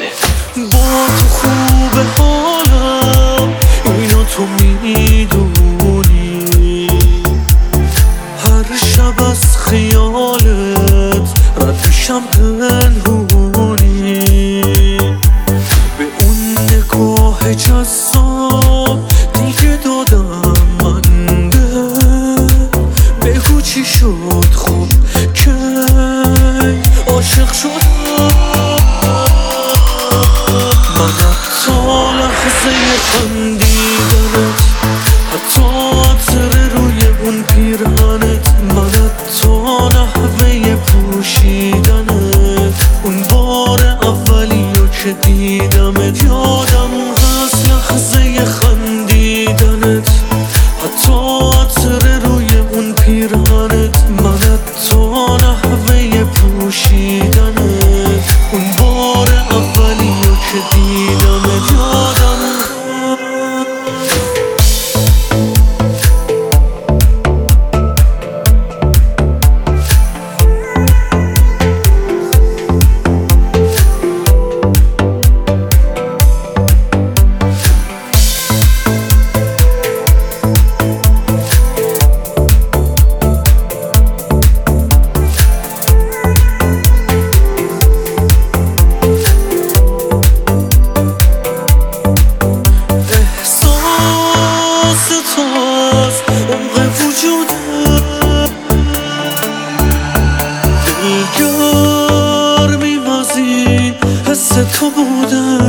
با تو خوبه حالم، اینو تو میدونی. هر شب از خیالت رد میشم پنهونی. به اون نگاه جذاب دیگه دادم من دل. بگو چی شد خب کی عاشق شدم. من حتی لحظه خندیدنت، حتی عطر روی اون پیرهنت، من حتی نحوه پوشیدنت، اون بار اولیو که دیدمت. یادم هست لحظه خندیدنت، حتی عطر روی اون پیرهنت، من حتی نحوه پوشیدنت، اون بار اولیو که دیدمت. یادم گرمیم از این حس تو بوده.